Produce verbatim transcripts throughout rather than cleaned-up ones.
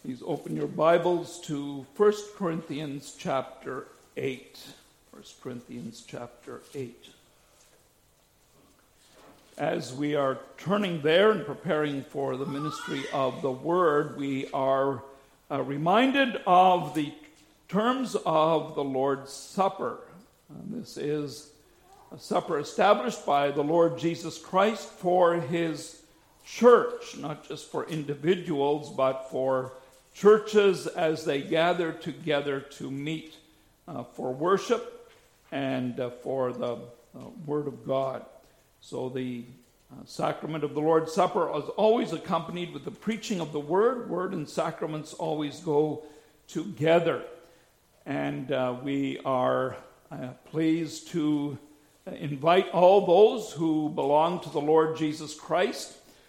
Please open your Bibles to First Corinthians chapter eight. First Corinthians chapter eight. As we are turning there and preparing for the ministry of the Word, we are uh, reminded of the terms of the Lord's Supper. And this is a supper established by the Lord Jesus Christ for His church, not just for individuals, but for churches as they gather together to meet uh, for worship and uh, for the uh, Word of God. So the uh, sacrament of the Lord's Supper is always accompanied with the preaching of the Word. Word and sacraments always go together. And uh, we are uh, pleased to invite all those who belong to the Lord Jesus Christ,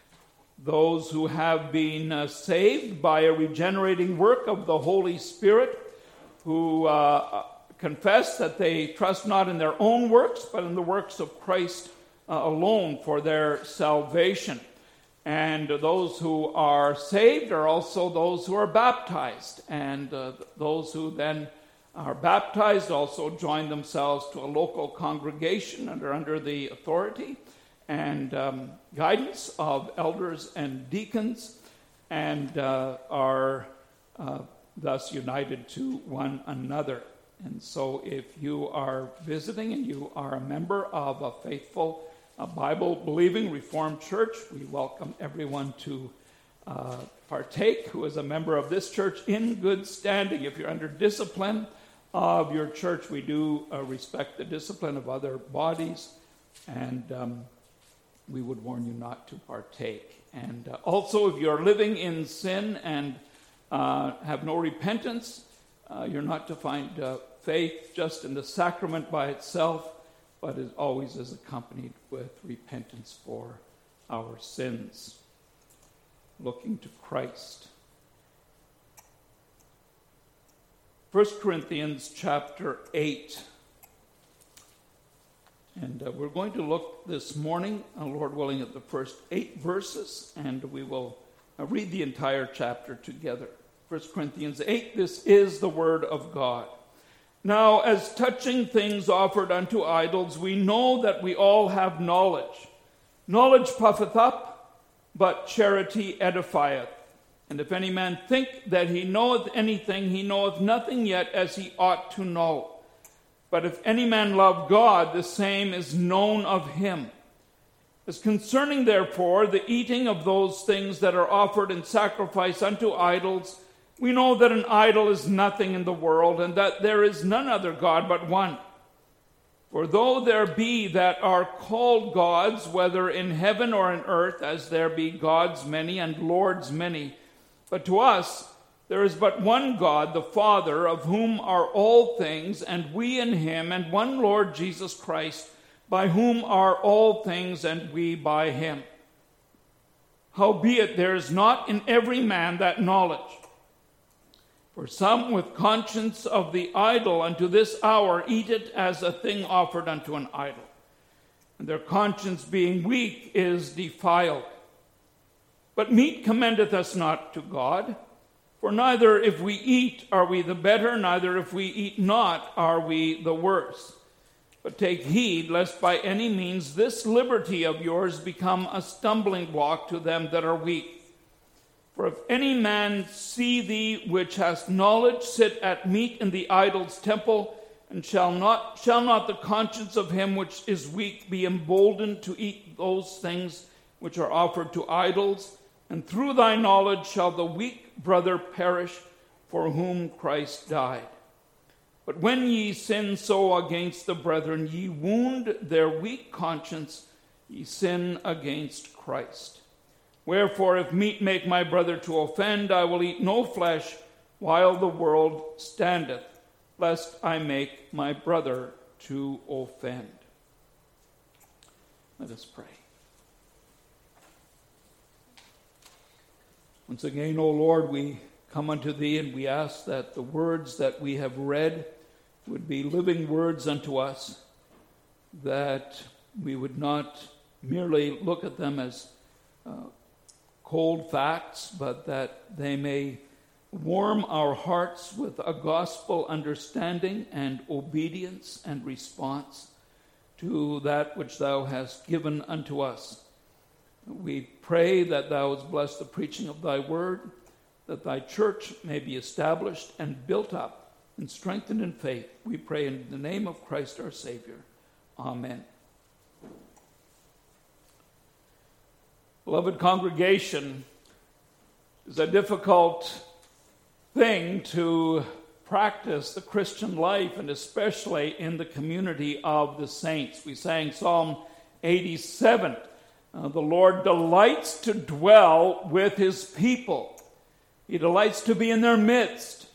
those who have been uh, saved by a regenerating work of the Holy Spirit, who uh, confess that they trust not in their own works, but in the works of Christ uh, alone for their salvation. And those who are saved are also those who are baptized. And uh, those who then are baptized also join themselves to a local congregation and are under the authority and um, guidance of elders and deacons, and uh, are uh, thus united to one another. And so if you are visiting and you are a member of a faithful, uh, Bible-believing Reformed church, we welcome everyone to uh, partake who is a member of this church in good standing. If you're under discipline of your church, we do uh, respect the discipline of other bodies, and um, we would warn you not to partake. And uh, also, if you're living in sin and uh, have no repentance, uh, you're not to find uh, faith just in the sacrament by itself, but it always is accompanied with repentance for our sins, looking to Christ. First Corinthians chapter eight. And uh, we're going to look this morning, uh, Lord willing, at the first eight verses, and we will uh, read the entire chapter together. First Corinthians eight, this is the word of God. Now, as touching things offered unto idols, we know that we all have knowledge. Knowledge puffeth up, but charity edifieth. And if any man think that he knoweth anything, he knoweth nothing yet as he ought to know. But if any man love God, the same is known of him. As concerning, therefore, the eating of those things that are offered in sacrifice unto idols, we know that an idol is nothing in the world, and that there is none other God but one. For though there be that are called gods, whether in heaven or in earth, as there be gods many and lords many, but to us there is but one God, the Father, of whom are all things, and we in him, and one Lord Jesus Christ, by whom are all things, and we by him. Howbeit there is not in every man that knowledge. For some with conscience of the idol unto this hour eat it as a thing offered unto an idol, and their conscience being weak is defiled. But meat commendeth us not to God. For neither if we eat are we the better, neither if we eat not are we the worse. But take heed, lest by any means this liberty of yours become a stumbling block to them that are weak. For if any man see thee which hast knowledge sit at meat in the idol's temple, and shall not, shall not the conscience of him which is weak be emboldened to eat those things which are offered to idols? And through thy knowledge shall the weak brother perish, for whom Christ died. But when ye sin so against the brethren, ye wound their weak conscience, ye sin against Christ. Wherefore, if meat make my brother to offend, I will eat no flesh while the world standeth, lest I make my brother to offend. Let us pray. Once again, O Lord, we come unto thee and we ask that the words that we have read would be living words unto us, that we would not merely look at them as uh, cold facts, but that they may warm our hearts with a gospel understanding and obedience and response to that which thou hast given unto us. We pray that thou wouldst bless the preaching of thy word, that thy church may be established and built up and strengthened in faith. We pray in the name of Christ our Savior. Amen. Beloved congregation, it's a difficult thing to practice the Christian life, and especially in the community of the saints. We sang Psalm eighty-seven. Uh, the Lord delights to dwell with his people. He delights to be in their midst.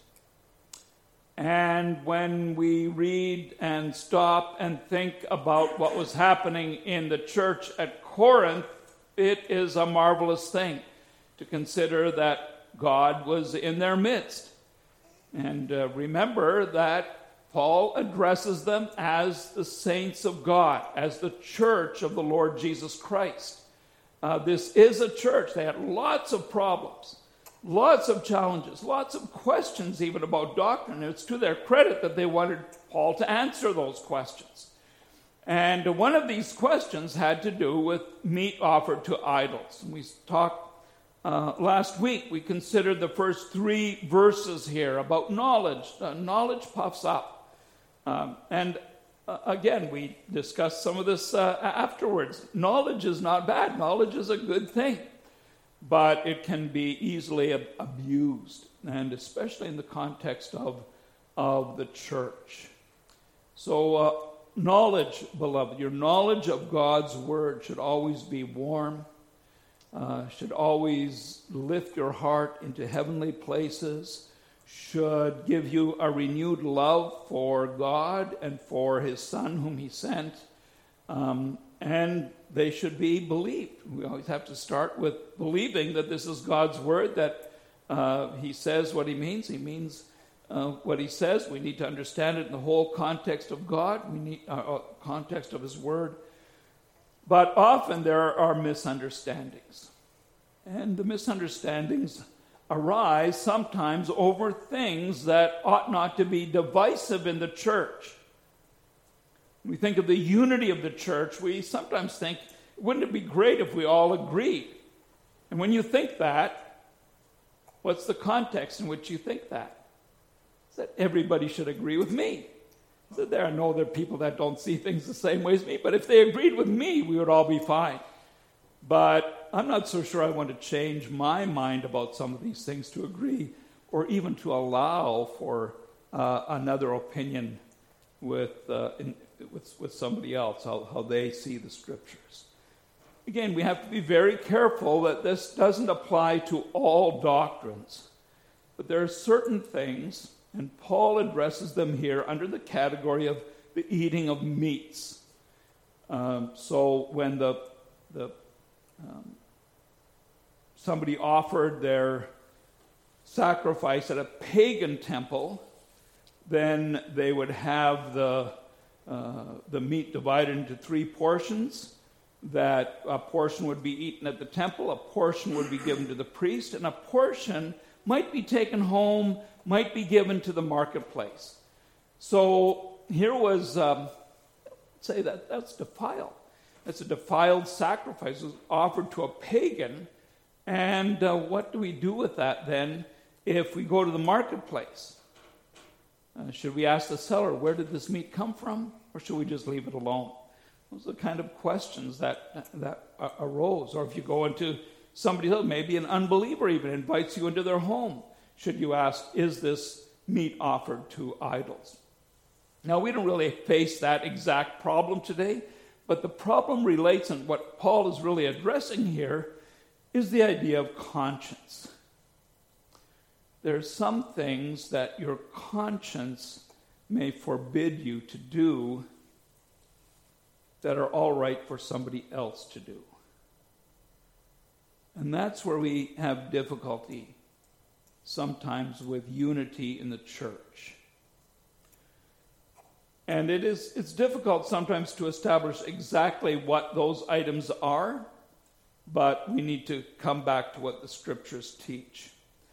And when we read and stop and think about what was happening in the church at Corinth, it is a marvelous thing to consider that God was in their midst. And uh, remember that Paul addresses them as the saints of God, as the church of the Lord Jesus Christ. Uh, this is a church. They had lots of problems, lots of challenges, lots of questions even about doctrine. It's to their credit that they wanted Paul to answer those questions. And one of these questions had to do with meat offered to idols. And we talked uh, last week, we considered the first three verses here about knowledge. Uh, knowledge puffs up. Um, and uh, again, we discussed some of this uh, afterwards. Knowledge is not bad. Knowledge is a good thing. But it can be easily ab- abused, and especially in the context of, of the church. So, uh, knowledge, beloved, your knowledge of God's word should always be warm, uh, should always lift your heart into heavenly places, should give you a renewed love for God and for his Son whom he sent, um, and they should be believed. We always have to start with believing that this is God's word, that uh, he says what he means. He means Uh, what he says. We need to understand it in the whole context of God. We need uh, uh, context of his word. But often there are misunderstandings. And the misunderstandings arise sometimes over things that ought not to be divisive in the church. We think of the unity of the church. We sometimes think, wouldn't it be great if we all agreed? And when you think that, what's the context in which you think that? That everybody should agree with me. That there are no other people that don't see things the same way as me, but if they agreed with me, we would all be fine. But I'm not so sure I want to change my mind about some of these things to agree, or even to allow for uh, another opinion with, uh, in, with with somebody else, how, how they see the scriptures. Again, we have to be very careful that this doesn't apply to all doctrines, but there are certain things. And Paul addresses them here under the category of the eating of meats. Um, so when the, the um, somebody offered their sacrifice at a pagan temple, then they would have the uh, the meat divided into three portions. That a portion would be eaten at the temple, a portion would be given to the priest, and a portion might be taken home, might be given to the marketplace. So here was, um, say that that's defiled. That's a defiled sacrifice. It was offered to a pagan. And uh, what do we do with that then if we go to the marketplace? Uh, should we ask the seller, where did this meat come from? Or should we just leave it alone? Those are the kind of questions that, that uh, arose. Or if you go into somebody else, maybe an unbeliever even invites you into their home. Should you ask, is this meat offered to idols? Now, we don't really face that exact problem today, but the problem relates, and what Paul is really addressing here is the idea of conscience. There are some things that your conscience may forbid you to do that are all right for somebody else to do. And that's where we have difficulty sometimes with unity in the church. And it is it's difficult sometimes to establish exactly what those items are, but we need to come back to what the scriptures teach.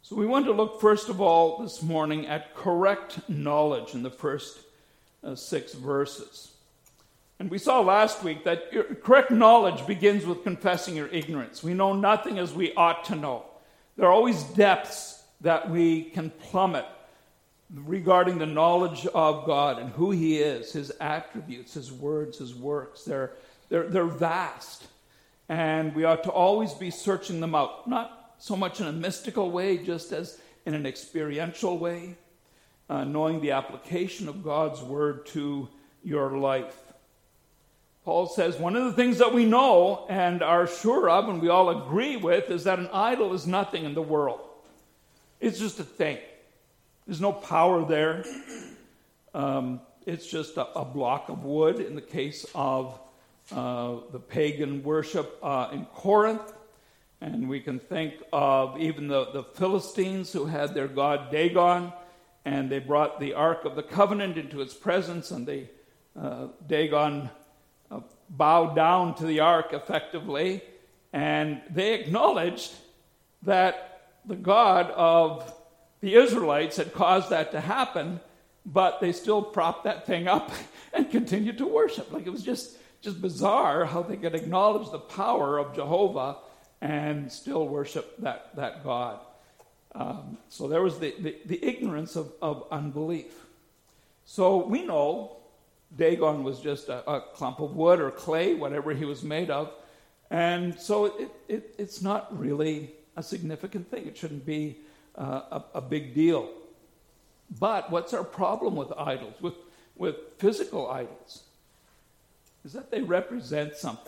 So we want to look first of all this morning at correct knowledge in the first uh, six verses. And we saw last week that your correct knowledge begins with confessing your ignorance. We know nothing as we ought to know. There are always depths that we can plummet regarding the knowledge of God and who he is, his attributes, his words, his works. They're, they're, they're vast. And we ought to always be searching them out, not so much in a mystical way, just as in an experiential way, uh, knowing the application of God's word to your life. Paul says one of the things that we know and are sure of and we all agree with is that an idol is nothing in the world. It's just a thing. There's no power there. Um, it's just a, a block of wood in the case of uh, the pagan worship uh, in Corinth. And we can think of even the, the Philistines who had their god Dagon, and they brought the Ark of the Covenant into its presence, and they, uh, Dagon uh, bowed down to the Ark effectively, and they acknowledged that the God of the Israelites had caused that to happen, but they still propped that thing up and continued to worship. Like it was just, just bizarre how they could acknowledge the power of Jehovah and still worship that, that God. Um, so there was the, the, the ignorance of, of unbelief. So we know Dagon was just a, a clump of wood or clay, whatever he was made of. And so it, it, it's not really a significant thing. It shouldn't be uh, a, a big deal. But what's our problem with idols, with, with physical idols? Is that they represent something.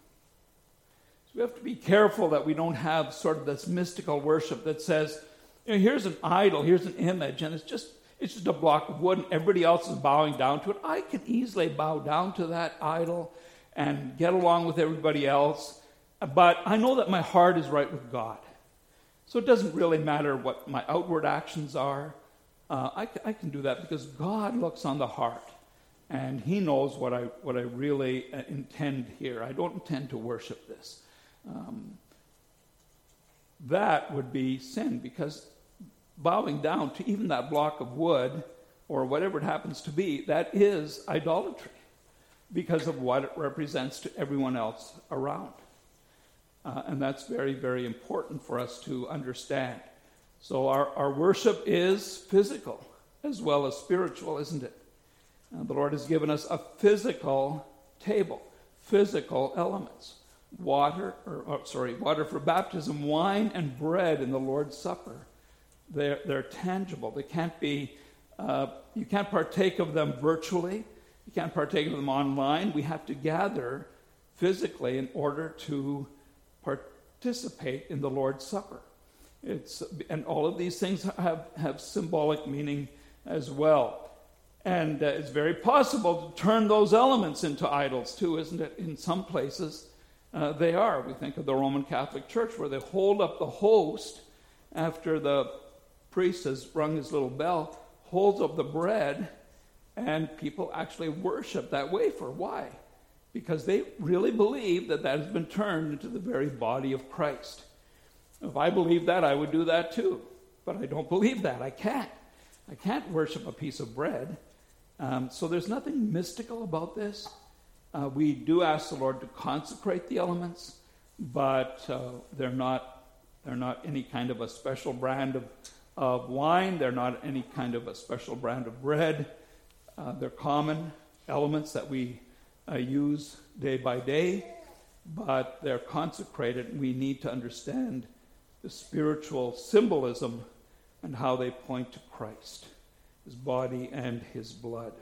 So we have to be careful that we don't have sort of this mystical worship that says, you know, here's an idol, here's an image, and it's just it's just a block of wood, and everybody else is bowing down to it. I can easily bow down to that idol and get along with everybody else, but I know that my heart is right with God. So it doesn't really matter what my outward actions are. Uh, I, I can do that because God looks on the heart, and he knows what I what I really uh, intend here. I don't intend to worship this. Um, that would be sin, because bowing down to even that block of wood or whatever it happens to be, that is idolatry because of what it represents to everyone else around. Uh, and that's very, very important for us to understand. So our, our worship is physical as well as spiritual, isn't it? Uh, the Lord has given us a physical table, physical elements. Water, or, or sorry, water for baptism, wine and bread in the Lord's Supper. They're, they're tangible. They can't be, uh, you can't partake of them virtually. You can't partake of them online. We have to gather physically in order to participate in the Lord's Supper. It's, and all of these things have, have symbolic meaning as well. And uh, it's very possible to turn those elements into idols too, isn't it? In some places, Uh, they are. We think of the Roman Catholic Church where they hold up the host after the priest has rung his little bell, holds up the bread, and people actually worship that wafer. Why? Because they really believe that that has been turned into the very body of Christ. If I believed that, I would do that too. But I don't believe that. I can't. I can't worship a piece of bread. Um, so there's nothing mystical about this. Uh, we do ask the Lord to consecrate the elements, but uh, they're not they're not any kind of a special brand of, of wine. They're not any kind of a special brand of bread. Uh, they're common elements that we uh, use day by day, but they're consecrated. We need to understand the spiritual symbolism and how they point to Christ, his body and his blood.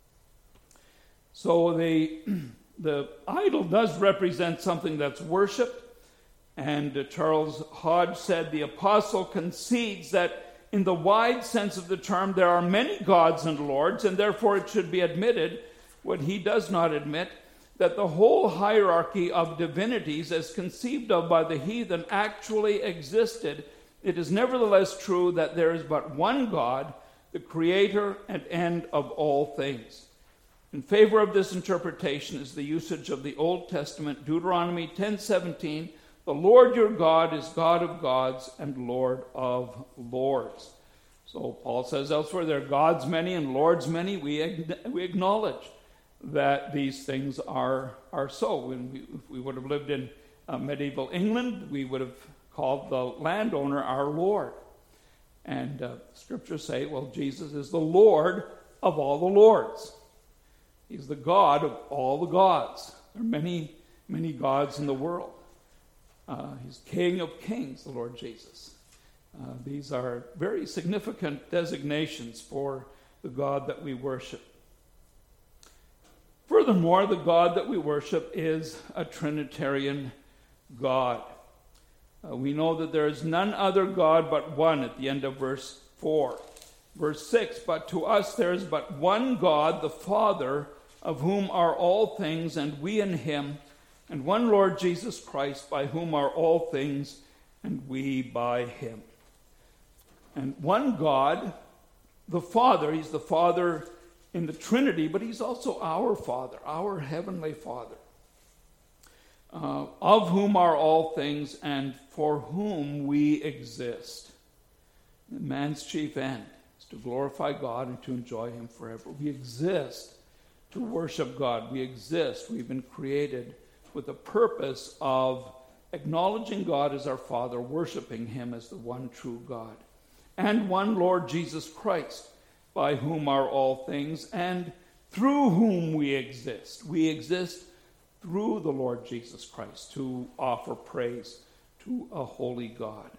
So the, the idol does represent something that's worshipped, and uh, Charles Hodge said the apostle concedes that in the wide sense of the term there are many gods and lords, and therefore it should be admitted, what he does not admit, that the whole hierarchy of divinities as conceived of by the heathen actually existed. It is nevertheless true that there is but one God, the creator and end of all things. In favor of this interpretation is the usage of the Old Testament, Deuteronomy ten seventeen, The Lord your God is God of gods and Lord of lords. So Paul says elsewhere, there are gods many and lords many. We, we acknowledge that these things are, are so. When we, if we would have lived in uh, medieval England, we would have called the landowner our Lord. And uh, scriptures say, well, Jesus is the Lord of all the lords. He's the God of all the gods. There are many, many gods in the world. Uh, he's King of kings, the Lord Jesus. Uh, these are very significant designations for the God that we worship. Furthermore, the God that we worship is a Trinitarian God. Uh, we know that there is none other God but one at the end of verse four. Verse six, but to us there is but one God, the Father, of whom are all things, and we in him, and one Lord Jesus Christ, by whom are all things, and we by him. And one God, the Father, he's the Father in the Trinity, but he's also our Father, our Heavenly Father, uh, of whom are all things, and for whom we exist. And man's chief end is to glorify God and to enjoy him forever. We exist to worship God. We exist. We've been created with the purpose of acknowledging God as our Father, worshiping him as the one true God, and one Lord Jesus Christ, by whom are all things, and through whom we exist. We exist through the Lord Jesus Christ to offer praise to a holy God.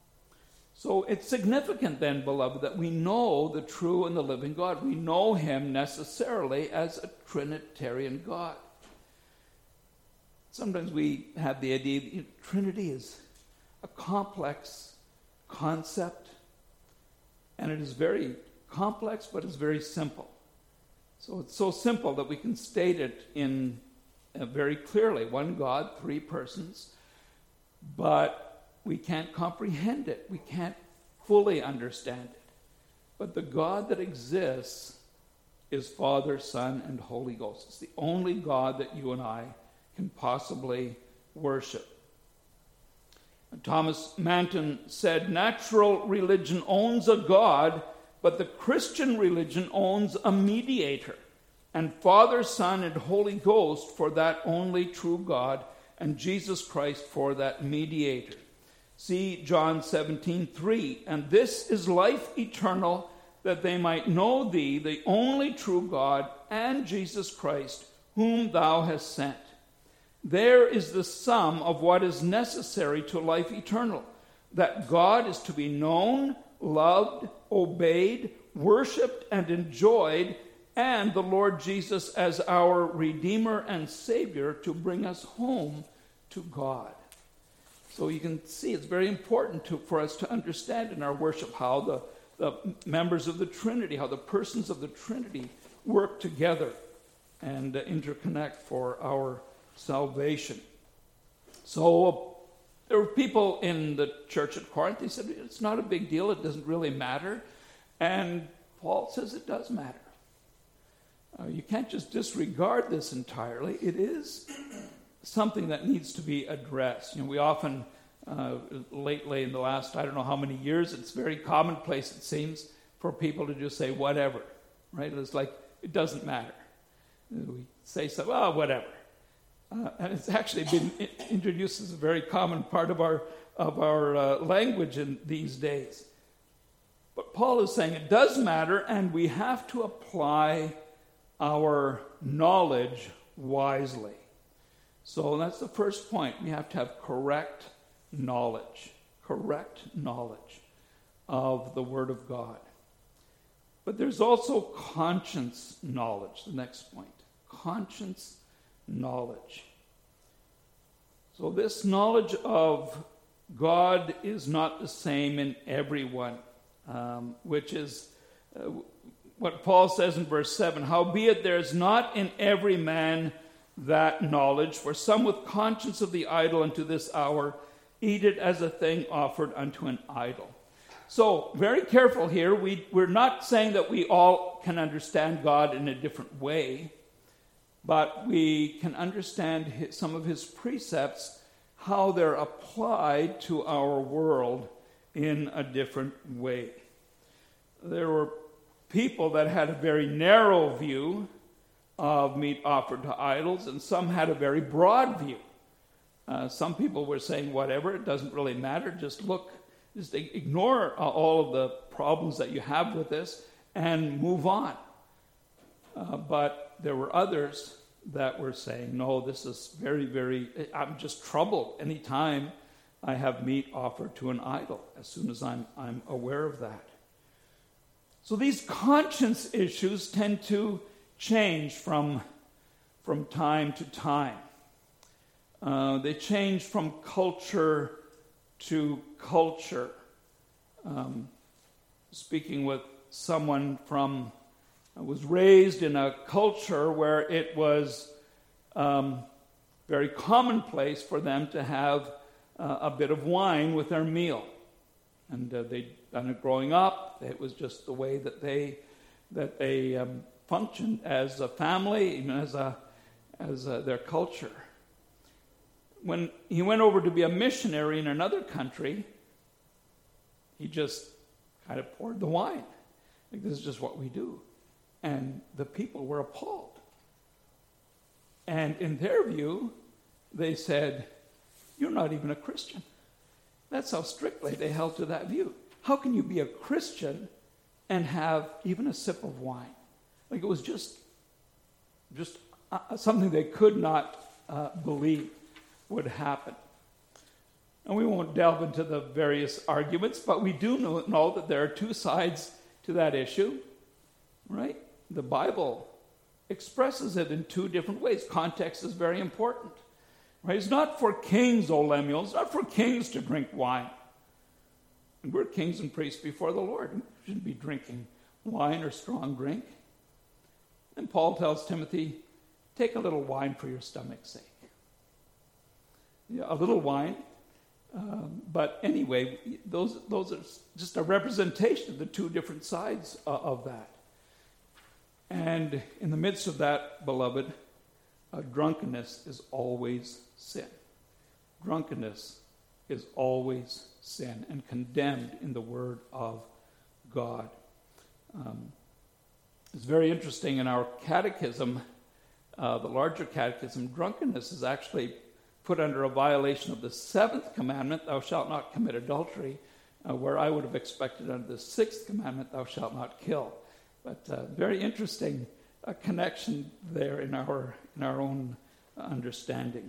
So it's significant then, beloved, that we know the true and the living God. We know him necessarily as a Trinitarian God. Sometimes we have the idea that, you know, Trinity is a complex concept, and it is very complex, but it's very simple. So it's so simple that we can state it in uh, very clearly. One God, three persons, but we can't comprehend it. We can't fully understand it. But the God that exists is Father, Son, and Holy Ghost. It's the only God that you and I can possibly worship. And Thomas Manton said, natural religion owns a God, but the Christian religion owns a mediator, and Father, Son, and Holy Ghost for that only true God, and Jesus Christ for that mediator. See John seventeen three, and this is life eternal, that they might know thee, the only true God, and Jesus Christ, whom thou hast sent. There is the sum of what is necessary to life eternal, that God is to be known, loved, obeyed, worshipped, and enjoyed, and the Lord Jesus as our Redeemer and Savior to bring us home to God. So you can see it's very important to, for us to understand in our worship how the, the members of the Trinity, how the persons of the Trinity work together and uh, interconnect for our salvation. So uh, there were people in the church at Corinth, they said, it's not a big deal, it doesn't really matter. And Paul says it does matter. Uh, you can't just disregard this entirely. It is something that needs to be addressed. You know, we often, uh, lately in the last, I don't know how many years, it's very commonplace, it seems, for people to just say whatever, right? It's like, it doesn't matter. We say something, oh, whatever. Uh, and it's actually been introduced as a very common part of our of our uh, language in these days. But Paul is saying it does matter, and we have to apply our knowledge wisely. So that's the first point. We have to have correct knowledge, correct knowledge of the Word of God. But there's also conscience knowledge, the next point. Conscience knowledge. So this knowledge of God is not the same in everyone, um, which is uh, what Paul says in verse seven, howbeit there is not in every man that knowledge, for some with conscience of the idol unto this hour eat it as a thing offered unto an idol. So very careful here. We, we're not saying that we all can understand God in a different way, but we can understand his, some of his precepts, how they're applied to our world in a different way. There were people that had a very narrow view of meat offered to idols, and some had a very broad view. Uh, some people were saying, whatever, it doesn't really matter, just look, just ignore uh, all of the problems that you have with this and move on. Uh, but there were others that were saying, no, this is very, very, I'm just troubled anytime I have meat offered to an idol, as soon as I'm, I'm aware of that. So these conscience issues tend to change from, from time to time. Uh, they change from culture to culture. Um, speaking with someone from, I was raised in a culture where it was um, very commonplace for them to have uh, a bit of wine with their meal. And uh, they'd done it growing up. It was just the way that they that they um, functioned as a family, even as a as a, their culture. When he went over to be a missionary in another country, he just kind of poured the wine. Like, this is just what we do. And the people were appalled. And in their view, they said, you're not even a Christian. That's how strictly they held to that view. How can you be a Christian and have even a sip of wine? Like, it was just, just uh, something they could not uh, believe would happen. And we won't delve into the various arguments, but we do know, know that there are two sides to that issue, right? The Bible expresses it in two different ways. Context is very important. Right? It's not for kings, O Lemuel. It's not for kings to drink wine. And we're kings and priests before the Lord. We shouldn't be drinking wine or strong drink. And Paul tells Timothy, take a little wine for your stomach's sake. Yeah, a little wine. Um, but anyway, those, those are just a representation of the two different sides uh, of that. And in the midst of that, beloved, uh, drunkenness is always sin. Drunkenness is always sin and condemned in the Word of God. Um, it's very interesting in our catechism, uh, the larger catechism, drunkenness is actually put under a violation of the seventh commandment, thou shalt not commit adultery, uh, where I would have expected under the sixth commandment, thou shalt not kill. But uh, very interesting uh, connection there in our in our own understanding.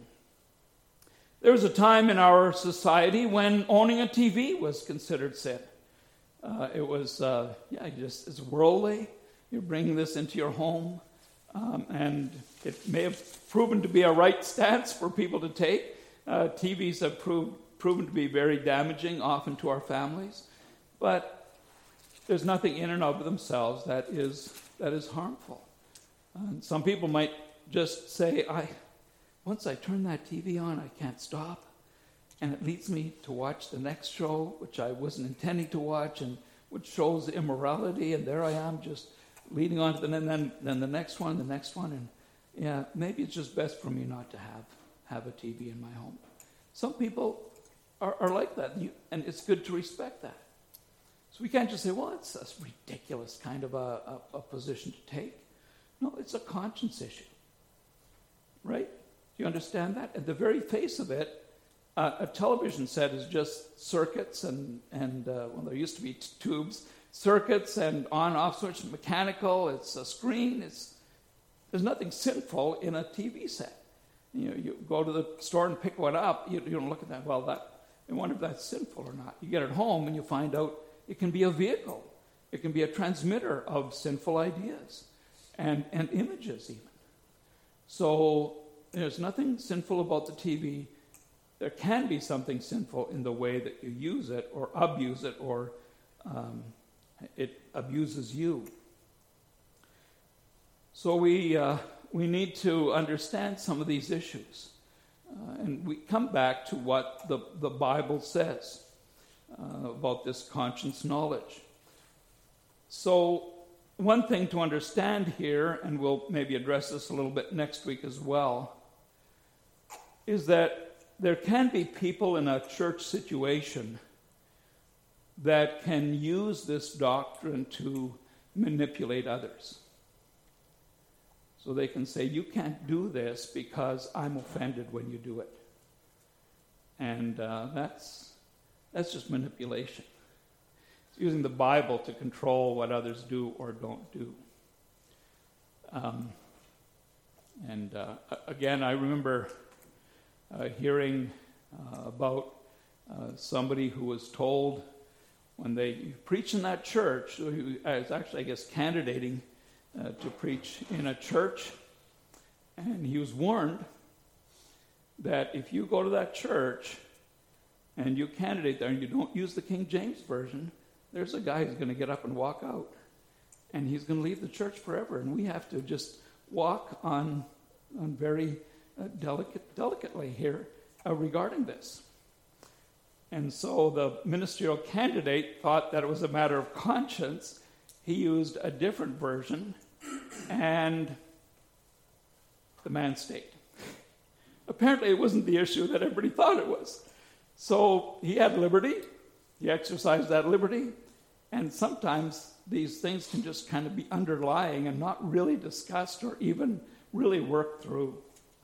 There was a time in our society when owning a T V was considered sin. Uh, it was, uh, yeah, just it's worldly. You're bringing this into your home, um, and it may have proven to be a right stance for people to take. Uh, T Vs have proved, proven to be very damaging, often to our families, but there's nothing in and of themselves that is that is harmful. And some people might just say, "I once I turn that T V on, I can't stop, and it leads me to watch the next show, which I wasn't intending to watch, and which shows immorality, and there I am just leading on to the and then then the next one, the next one, and yeah, maybe it's just best for me not to have have a T V in my home." Some people are, are like that, you, and it's good to respect that. So we can't just say, well, it's a ridiculous kind of a, a, a position to take. No, it's a conscience issue, right? Do you understand that? At the very face of it, uh, a television set is just circuits and, and uh, well, there used to be t- tubes, circuits and on-off switch, mechanical, it's a screen. It's There's nothing sinful in a T V set. You know, you go to the store and pick one up, you, you don't look at that, well, that, I wonder if that's sinful or not. You get it home and you find out it can be a vehicle. It can be a transmitter of sinful ideas and, and images even. So there's nothing sinful about the T V. There can be something sinful in the way that you use it or abuse it or um, it abuses you. So we uh, we need to understand some of these issues. Uh, and we come back to what the, the Bible says uh, about this conscience knowledge. So one thing to understand here, and we'll maybe address this a little bit next week as well, is that there can be people in a church situation that can use this doctrine to manipulate others. So they can say, you can't do this because I'm offended when you do it. And uh, that's that's just manipulation. It's using the Bible to control what others do or don't do. Um, and uh, again, I remember uh, hearing uh, about uh, somebody who was told when they preach in that church, who is actually, I guess, candidating uh, to preach in a church, and he was warned that if you go to that church and you candidate there and you don't use the King James Version, there's a guy who's going to get up and walk out. And he's going to leave the church forever. And we have to just walk on, on very uh, delicate, delicately here uh, regarding this. And so the ministerial candidate thought that it was a matter of conscience. He used a different version, and the man stayed. Apparently it wasn't the issue that everybody thought it was. So he had liberty. He exercised that liberty. And sometimes these things can just kind of be underlying and not really discussed or even really worked through.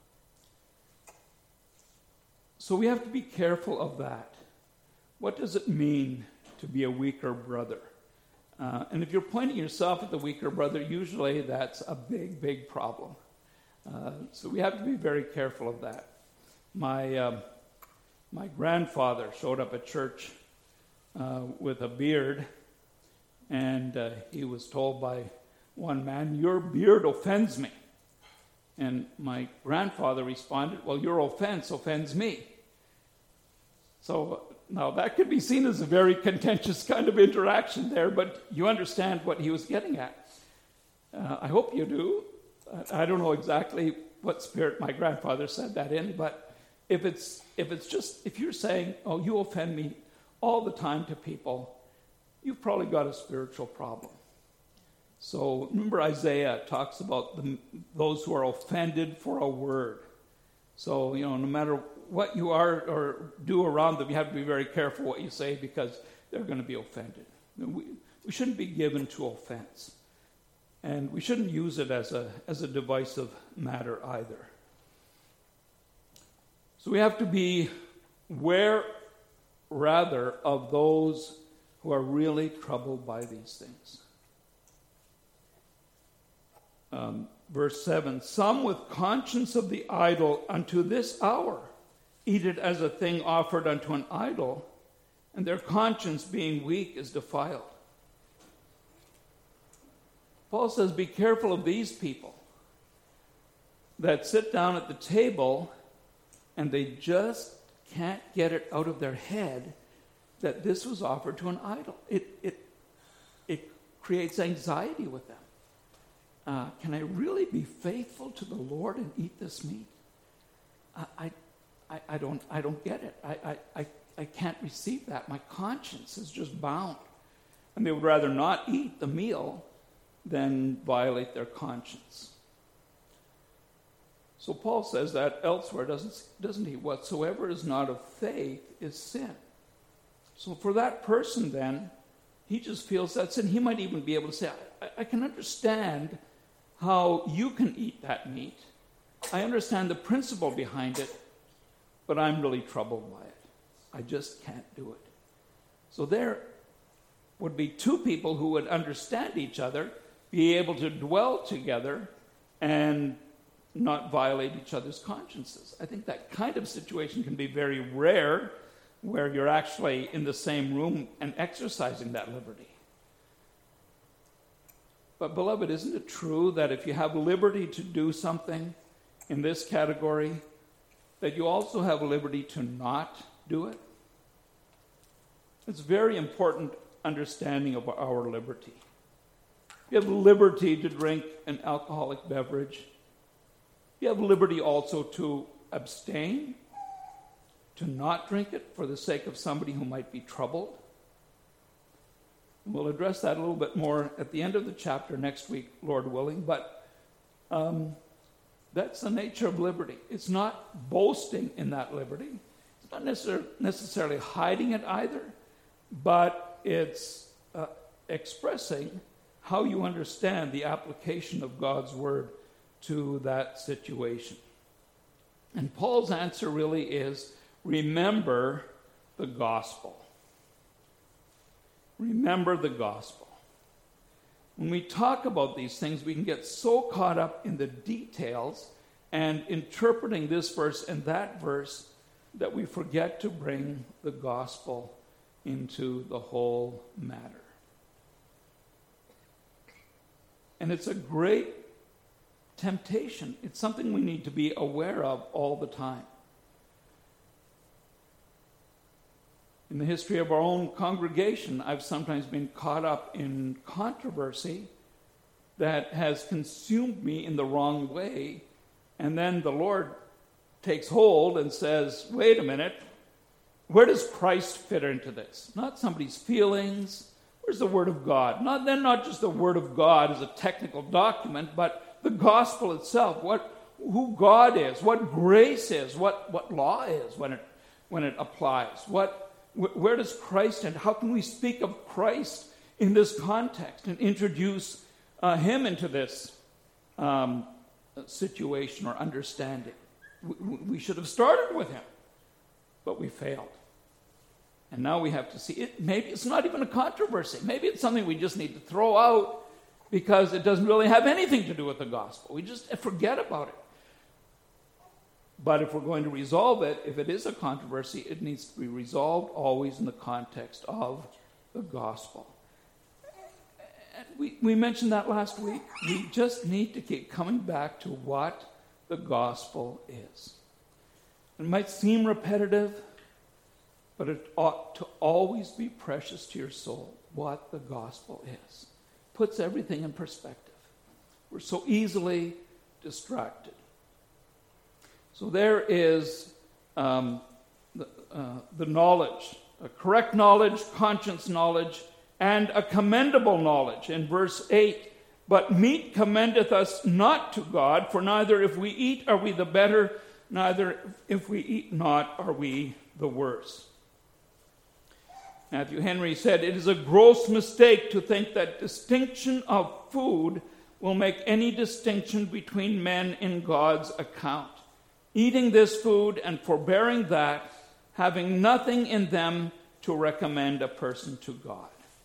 So we have to be careful of that. What does it mean to be a weaker brother? Uh, and if you're pointing yourself at the weaker brother, usually that's a big, big problem. Uh, so we have to be very careful of that. My um, my grandfather showed up at church uh, with a beard, and uh, he was told by one man, "Your beard offends me." And my grandfather responded, "Well, your offense offends me." So now that could be seen as a very contentious kind of interaction there, but you understand what he was getting at. Uh, I hope you do. I don't know exactly what spirit my grandfather said that in, but if it's if it's just, if you're saying, "Oh, you offend me all the time to people," you've probably got a spiritual problem. So remember, Isaiah talks about the, those who are offended for a word. So, you know, no matter what you are or do around them, you have to be very careful what you say because they're going to be offended. We, we shouldn't be given to offense. And we shouldn't use it as a as a divisive matter either. So we have to be aware, rather, of those who are really troubled by these things. Um, verse seven, "Some with conscience of the idol unto this hour eat it as a thing offered unto an idol, and their conscience being weak is defiled." Paul says, be careful of these people that sit down at the table and they just can't get it out of their head that this was offered to an idol. It it it creates anxiety with them. Uh, can I really be faithful to the Lord and eat this meat? I I, I don't I don't get it. I, I, I, I can't receive that. My conscience is just bound. And they would rather not eat the meal than violate their conscience. So Paul says that elsewhere, doesn't, doesn't he? Whatsoever is not of faith is sin. So for that person then, he just feels that sin. He might even be able to say, I, I can understand how you can eat that meat. I understand the principle behind it, but I'm really troubled by it. I just can't do it. So there would be two people who would understand each other, be able to dwell together, and not violate each other's consciences. I think that kind of situation can be very rare, where you're actually in the same room and exercising that liberty. But beloved, isn't it true that if you have liberty to do something in this category, that you also have liberty to not do it? It's a very important understanding of our liberty. You have liberty to drink an alcoholic beverage. You have liberty also to abstain, to not drink it for the sake of somebody who might be troubled. And we'll address that a little bit more at the end of the chapter next week, Lord willing. But um, That's the nature of liberty. It's not boasting in that liberty. It's not necessar- necessarily hiding it either, but it's uh, expressing how you understand the application of God's word to that situation. And Paul's answer really is, remember the gospel. Remember the gospel. When we talk about these things, we can get so caught up in the details and interpreting this verse and that verse that we forget to bring the gospel into the whole matter. And it's a great temptation. It's something we need to be aware of all the time. In the history of our own congregation, I've sometimes been caught up in controversy that has consumed me in the wrong way, and then the Lord takes hold and says, wait a minute, where does Christ fit into this? Not somebody's feelings. Where's the Word of God? Not then not just the Word of God as a technical document, but the gospel itself, what who God is, what grace is, what, what law is when it when it applies, what where does Christ, and how can we speak of Christ in this context and introduce uh, him into this um, situation or understanding? We, we should have started with him, but we failed. And now we have to see it. Maybe it's not even a controversy. Maybe it's something we just need to throw out because it doesn't really have anything to do with the gospel. We just forget about it. But if we're going to resolve it, if it is a controversy, it needs to be resolved always in the context of the gospel. And we, we mentioned that last week. We just need to keep coming back to what the gospel is. It might seem repetitive, but it ought to always be precious to your soul what the gospel is. Puts everything in perspective. We're so easily distracted. So there is um, the, uh, the knowledge, a correct knowledge, conscience knowledge, and a commendable knowledge. In verse eight, but meat commendeth us not to God, for neither if we eat are we the better, neither if we eat not are we the worse. Matthew Henry said, it is a gross mistake to think that distinction of food will make any distinction between men in God's account. Eating this food and forbearing that, having nothing in them to recommend a person to God.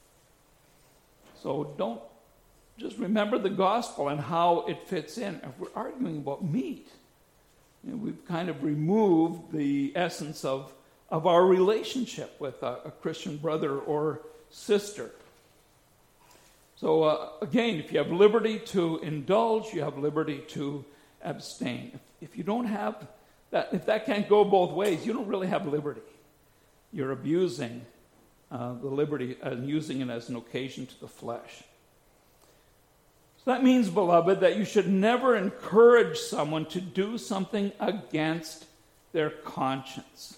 So don't just remember the gospel and how it fits in. If we're arguing about meat, you know, we've kind of removed the essence of, of our relationship with a, a Christian brother or sister. So uh, again, if you have liberty to indulge, you have liberty to abstain. If, if you don't have that, if that can't go both ways, you don't really have liberty. You're abusing uh, the liberty and using it as an occasion to the flesh. So that means, beloved, that you should never encourage someone to do something against their conscience.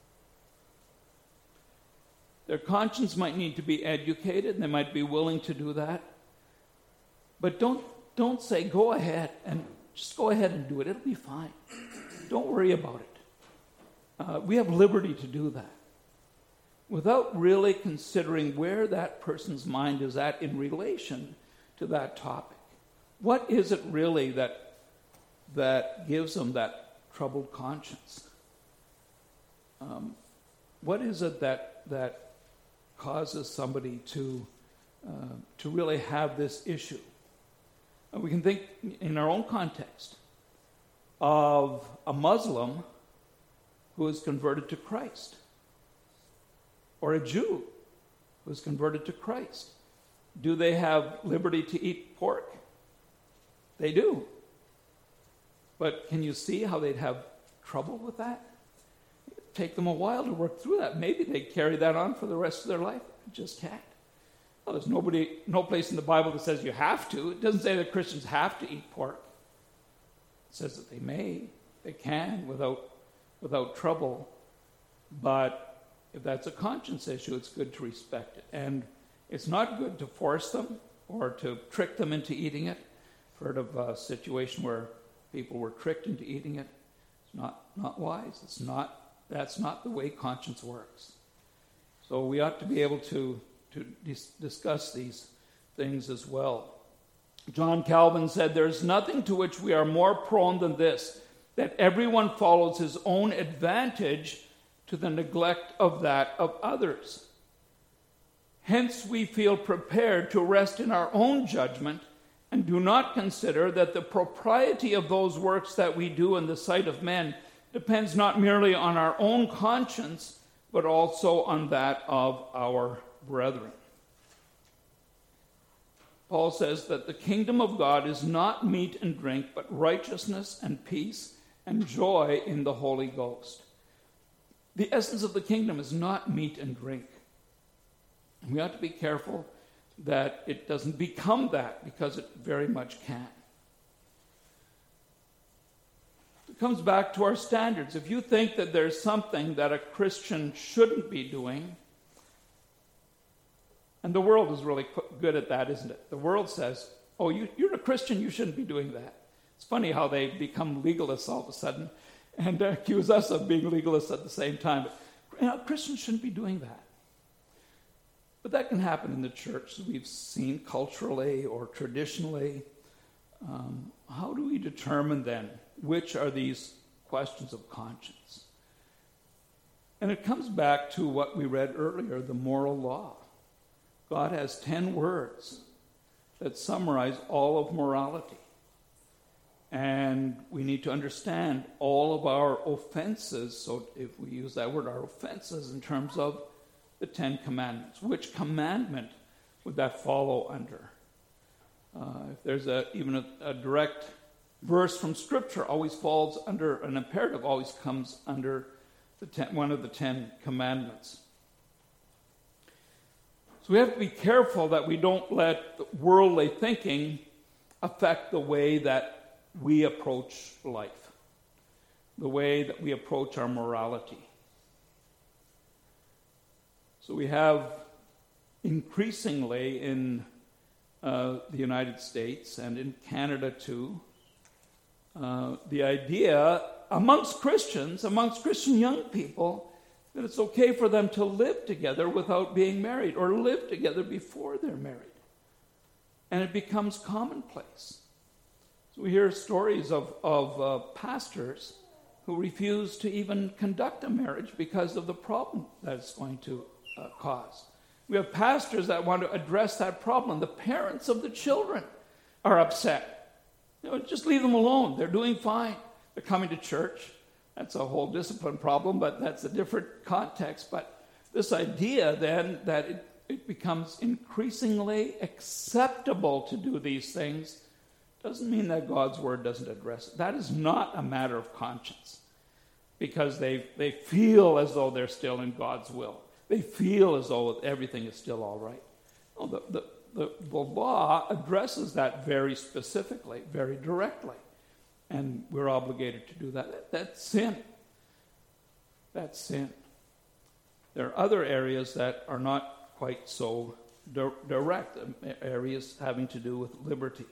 Their conscience might need to be educated, and they might be willing to do that. But don't don't say, go ahead and just go ahead and do it. It'll be fine. Don't worry about it. Uh, we have liberty to do that without really considering where that person's mind is at in relation to that topic. What is it really that, that gives them that troubled conscience? Um, what is it that, that causes somebody to, uh, to really have this issue? We can think in our own context of a Muslim who is converted to Christ, or a Jew who is converted to Christ. Do they have liberty to eat pork? They do. But can you see how they'd have trouble with that? It'd take them a while to work through that. Maybe they carry that on for the rest of their life. They just can't. Well, there's nobody, no place in the Bible that says you have to. It doesn't say that Christians have to eat pork. It says that they may, they can, without, without trouble. But if that's a conscience issue, it's good to respect it. And it's not good to force them or to trick them into eating it. I've heard of a situation where People were tricked into eating it. It's not, not wise. It's not, that's not the way conscience works. So we ought to be able to, to dis- discuss these things as well. John Calvin said, "There is nothing to which we are more prone than this, that everyone follows his own advantage to the neglect of that of others. Hence we feel prepared to rest in our own judgment and do not consider that the propriety of those works that we do in the sight of men depends not merely on our own conscience, but also on that of our brethren." Paul says that the kingdom of God is not meat and drink, but righteousness and peace and joy in the Holy Ghost. The essence of the kingdom is not meat and drink. And we ought to be careful that it doesn't become that, because it very much can. It comes back to our standards. If you think that there's something that a Christian shouldn't be doing, and the world is really good at that, isn't it? The world says, oh, you, you're a Christian, you shouldn't be doing that. It's funny how they become legalists all of a sudden and accuse us of being legalists at the same time. But, you know, Christians shouldn't be doing that. But that can happen in the church, as we've seen culturally or traditionally. Um, how do we determine then which are these questions of conscience? And it comes back to what we read earlier, the moral law. God has ten words that summarize all of morality. And we need to understand all of our offenses. So if we use that word, our offenses in terms of the Ten Commandments. Which commandment would that follow under? Uh, if there's a, even a, a direct verse from Scripture, always falls under, an imperative always comes under the ten, one of the Ten Commandments. So we have to be careful that we don't let worldly thinking affect the way that we approach life, the way that we approach our morality. So we have increasingly in uh, the United States and in Canada too, uh, the idea amongst Christians, amongst Christian young people, that it's okay for them to live together without being married, or live together before they're married. And it becomes commonplace. So we hear stories of, of uh, pastors who refuse to even conduct a marriage because of the problem that it's going to uh, cause. We have pastors that want to address that problem. The parents of the children are upset. You know, just leave them alone. They're doing fine. They're coming to church. That's a whole discipline problem, but that's a different context. But this idea then that it, it becomes increasingly acceptable to do these things doesn't mean that God's word doesn't address it. That is not a matter of conscience, because they, they feel as though they're still in God's will. They feel as though everything is still all right. No, the, the, the, the law addresses that very specifically, very directly. And we're obligated to do that. that. That's sin. That's sin. There are other areas that are not quite so di- direct, areas having to do with liberty.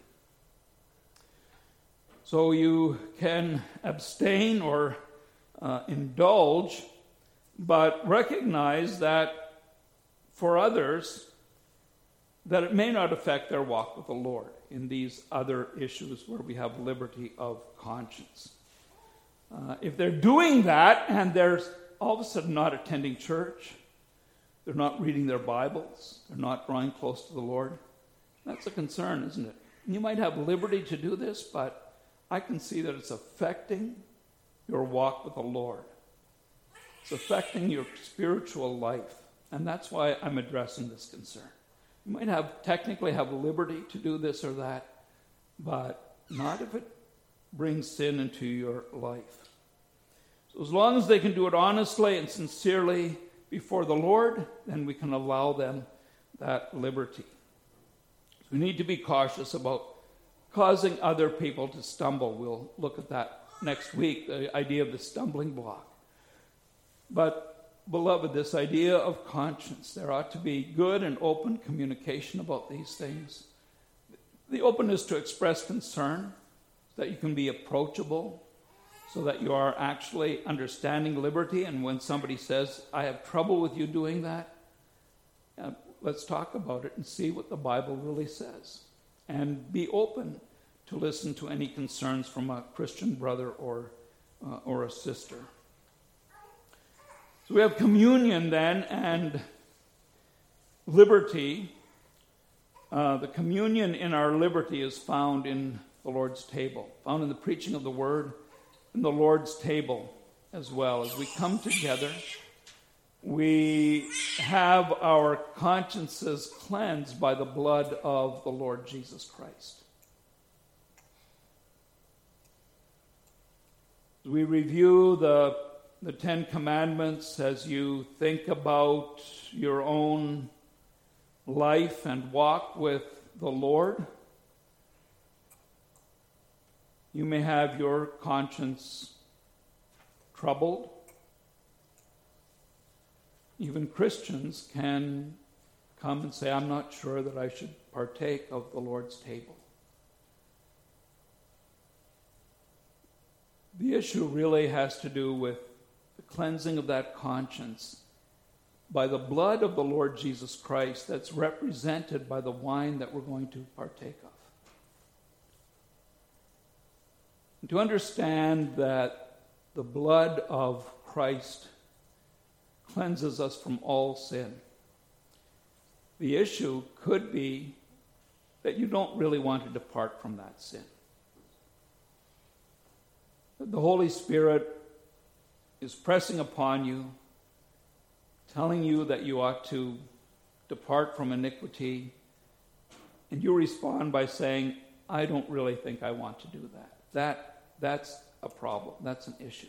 So you can abstain or uh, indulge, but recognize that for others, that it may not affect their walk with the Lord in these other issues where we have liberty of conscience. Uh, if they're doing that and they're all of a sudden not attending church, they're not reading their Bibles, they're not drawing close to the Lord, that's a concern, isn't it? You might have liberty to do this, but I can see that it's affecting your walk with the Lord. It's affecting your spiritual life, and that's why I'm addressing this concern. You might have technically have liberty to do this or that, but not if it brings sin into your life. So as long as they can do it honestly and sincerely before the Lord, then we can allow them that liberty. We need to be cautious about causing other people to stumble. We'll look at that next week, the idea of the stumbling block. But beloved, this idea of conscience, there ought to be good and open communication about these things. The openness to express concern, that you can be approachable, so that you are actually understanding liberty. And when somebody says, I have trouble with you doing that, uh, let's talk about it and see what the Bible really says. And be open to listen to any concerns from a Christian brother or, uh, or a sister. So we have communion then and liberty. Uh, the communion in our liberty is found in the Lord's table, found in the preaching of the word, in the Lord's table as well. As we come together, we have our consciences cleansed by the blood of the Lord Jesus Christ. As we review the, the Ten Commandments, as you think about your own life and walk with the Lord, you may have your conscience troubled. Even Christians can come and say, I'm not sure that I should partake of the Lord's table. The issue really has to do with the cleansing of that conscience by the blood of the Lord Jesus Christ that's represented by the wine that we're going to partake of. And to understand that the blood of Christ cleanses us from all sin, the issue could be that you don't really want to depart from that sin. The Holy Spirit is pressing upon you, telling you that you ought to depart from iniquity, and you respond by saying, I don't really think I want to do that. That that's a problem. That's an issue.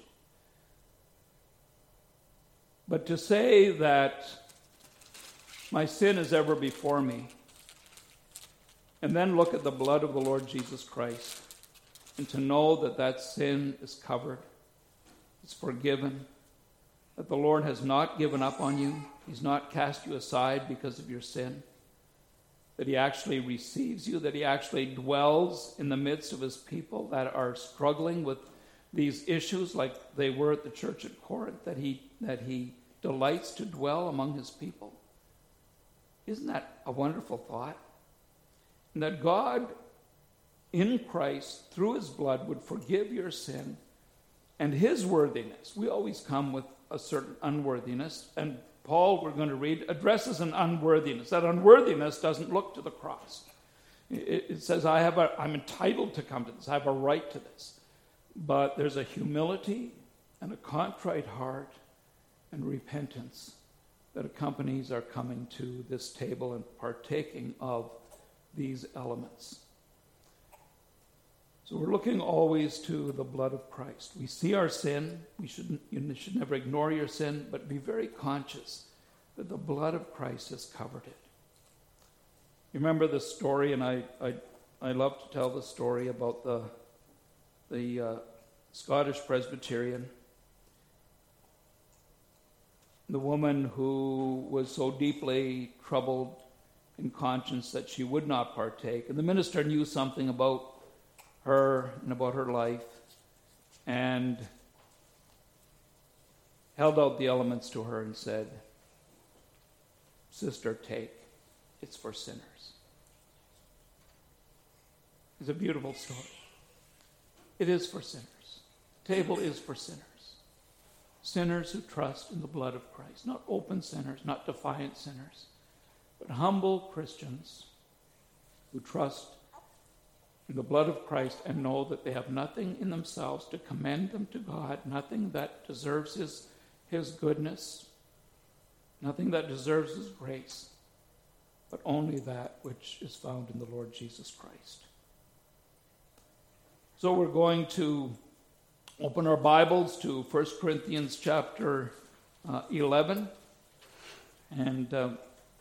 But to say that my sin is ever before me, and then look at the blood of the Lord Jesus Christ, and to know that that sin is covered, it's forgiven, that the Lord has not given up on you, He's not cast you aside because of your sin, that He actually receives you, that He actually dwells in the midst of His people that are struggling with these issues like they were at the church at Corinth, that He that He delights to dwell among His people. Isn't that a wonderful thought? And that God in Christ, through His blood, would forgive your sin and His worthiness. We always come with a certain unworthiness, and Paul, we're going to read, addresses an unworthiness. That unworthiness doesn't look to the cross. It, it says, I have a, I'm entitled to come to this. I have a right to this. But there's a humility and a contrite heart and repentance that accompanies our coming to this table and partaking of these elements. So we're looking always to the blood of Christ. We see our sin. We shouldn't, you should never ignore your sin, but be very conscious that the blood of Christ has covered it. You remember the story, and I I, I love to tell the story about the, the uh, Scottish Presbyterian, the woman who was so deeply troubled in conscience that she would not partake. And the minister knew something about her and about her life, and held out the elements to her and said, Sister, take. It's for sinners. It's a beautiful story. It is for sinners. The table is for sinners. Sinners who trust in the blood of Christ. Not open sinners, not defiant sinners, but humble Christians who trust in the blood of Christ and know that they have nothing in themselves to commend them to God, nothing that deserves His, His goodness, nothing that deserves His grace, but only that which is found in the Lord Jesus Christ. So we're going to open our Bibles to First Corinthians chapter uh, eleven, and uh,